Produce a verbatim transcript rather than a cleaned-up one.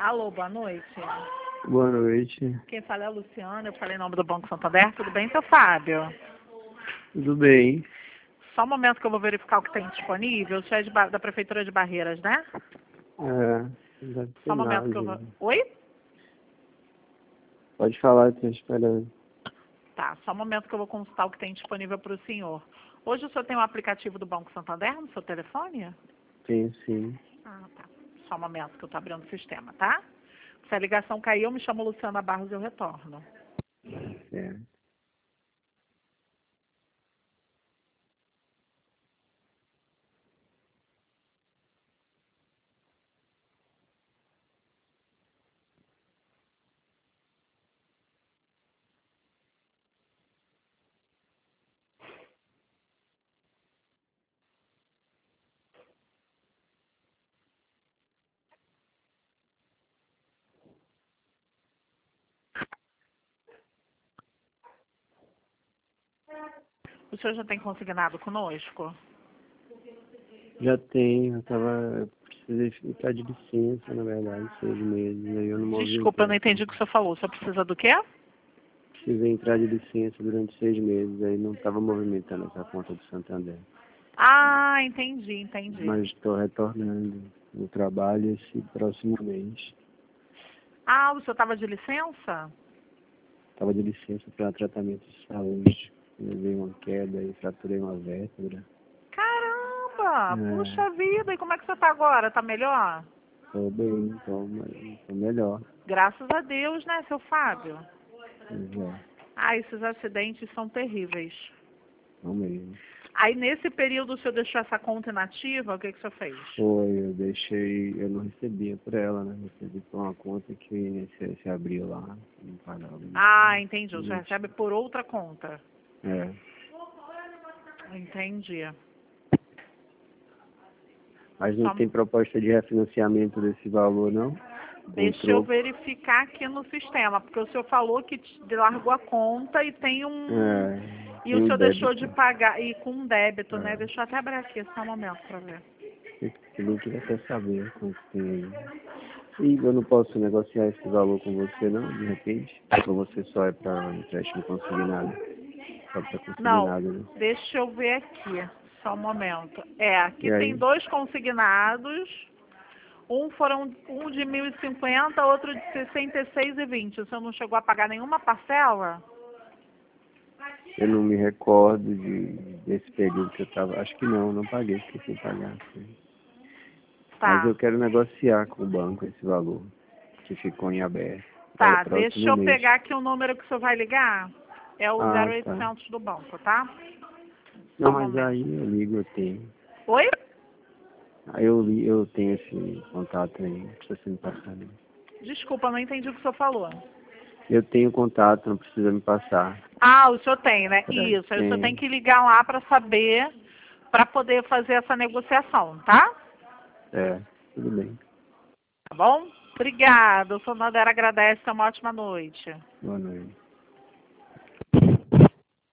Alô, boa noite. Boa noite. Quem fala é a Luciana, eu falei em nome do Banco Santander. Tudo bem, seu Fábio? Tudo bem? Só um momento que eu vou verificar o que tem disponível. Você é de Ba- da Prefeitura de Barreiras, né? É, não deve ter Só um momento nada. que eu vou... Oi? Pode falar, estou esperando. Tá, só um momento que eu vou consultar o que tem disponível para o senhor. Hoje o senhor tem um aplicativo do Banco Santander no seu telefone? Tenho sim. Ah, tá. Só um momento que eu estou abrindo o sistema, tá? Se a ligação cair, eu me chamo Luciana Barros e eu retorno. É. O senhor já tem consignado conosco? Já tenho, eu tava. Eu precisei ficar de licença, na verdade, seis meses. Aí eu não Desculpa, eu movimentei. não entendi o que o senhor falou. O senhor precisa do quê? Precisei entrar de licença durante seis meses, aí não estava movimentando essa conta do Santander. Ah, entendi, entendi. Mas estou retornando no trabalho esse próximo mês. Ah, o senhor estava de licença? Estava de licença para tratamento de saúde. Levei uma queda e fraturei uma vértebra. Caramba! É, Puxa vida! E como é que o senhor está agora? Tá melhor? Tô bem, tô, tô melhor. Graças a Deus, né, seu Fábio? Pois é, Ah, esses acidentes são terríveis. não mesmo. Aí, nesse período, o senhor deixou essa conta inativa? O que, que o senhor fez? Foi, eu deixei, eu não recebia por ela, né? Recebi por uma conta que o I N S S abriu lá, não pagava. Ah, entendi. O senhor Gente, recebe por outra conta. é, Entendi. mas não Só... tem proposta de refinanciamento desse valor, não? Com Deixa eu troco. verificar aqui no sistema, porque o senhor falou que te- largou a conta e tem um... É, E tem o um senhor deixou de débito. pagar, e com um débito, né? É, Deixa eu até abrir aqui, só um momento para ver. eu nem queria até saber quanto tem aí. E eu não posso negociar esse valor com você, não, de repente? Ou você só é para empréstimo consignado? Só para Não, consignado, né? deixa eu ver aqui, só um momento. É, aqui E tem aí? dois consignados, um foram um de mil e cinquenta, outro de sessenta e seis e vinte. O senhor não chegou a pagar nenhuma parcela? Eu não me recordo de, desse período que eu estava. Acho que não, não paguei, fiquei sem pagar. Sim. Mas Tá, eu quero negociar com o banco esse valor que ficou em aberto para o tá, deixa próximo eu mês. pegar aqui o número que o senhor vai ligar. É o Ah, zero tá. oitocentos do banco, tá? Só Não, um mas momento. aí eu ligo, eu tenho. Oi? Aí eu, li, eu tenho esse contato aí, não precisa ser me passar. Não. Desculpa, não entendi o que o senhor falou. Eu tenho contato, não precisa me passar. Ah, o senhor tem, né? Pra, Isso, aí o senhor tem tem. que ligar lá para saber, para poder fazer essa negociação, tá? É, tudo bem. Tá bom? Obrigada. O senhor Nader agradece. Uma ótima noite. Boa noite.